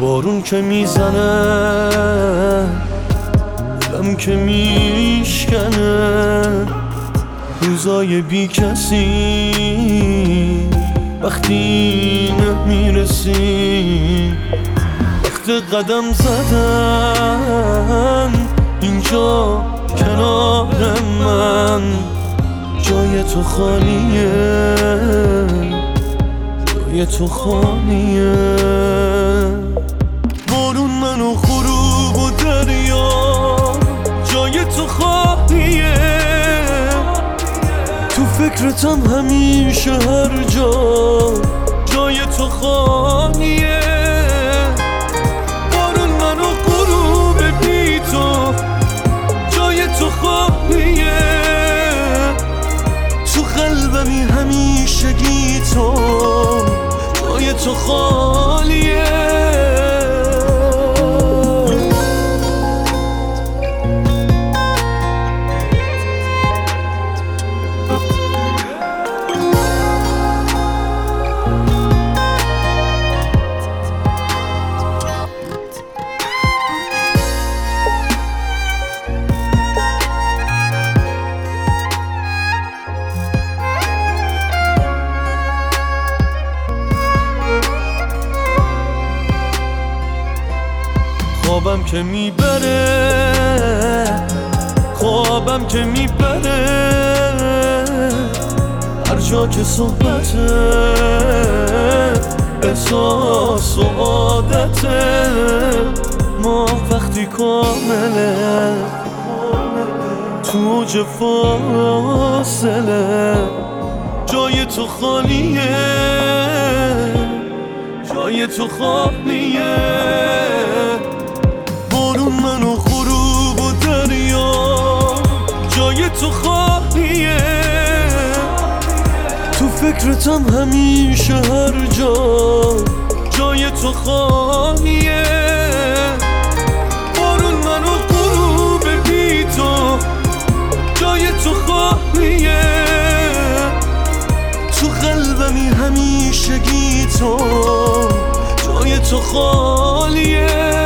بارون که میزنه دلم که میشکنه، روزای بی کسی وقتی نمیرسی، وقت قدم زدن اینجا کنار من، جای تو خالیه، جای تو خالیه. بارون منو غروب و دریا، جای تو خالیه، تو فکرتم همیشه هر جا، جای تو خالیه. بارون منو غروب بی تو، جای تو خالیه، تو قلبمی همیشگی تو، جای تو خالیه. خوابم که میبره، خوابم که میبره، هر جا که صحبته، احساس و عادته، ما وقتی کامله، تو اوج فاصله، جای تو خالیه، جای تو خالیه. بارون منو غروب و دریا، جای تو خالیه، تو فکرتم همیشه هر جا، جای تو خالیه. بارون منو غروب بی تو، جای تو خالیه، تو قلبمی همیشگی تو، جای تو خالیه.